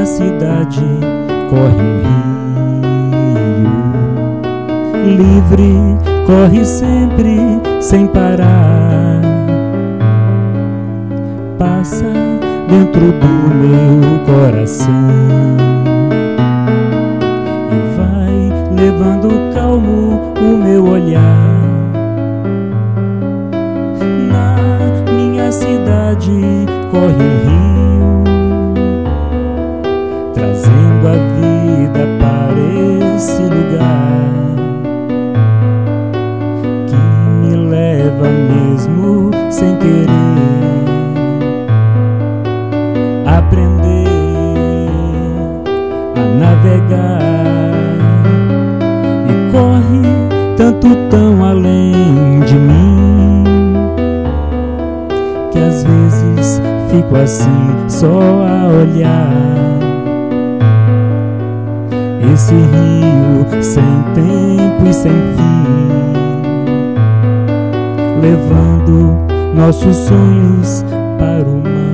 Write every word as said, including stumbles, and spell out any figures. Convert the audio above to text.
cidade corre um rio livre, corre sempre sem parar. Passa dentro do meu coração e vai levando calmo o meu olhar. Na minha cidade corre um rio, trazendo a vida para esse lugar que me leva mesmo sem querer aprender a navegar, e corre tanto tão além de mim que às vezes fico assim só a olhar esse rio sem tempo e sem fim, levando nossos sonhos para o mar.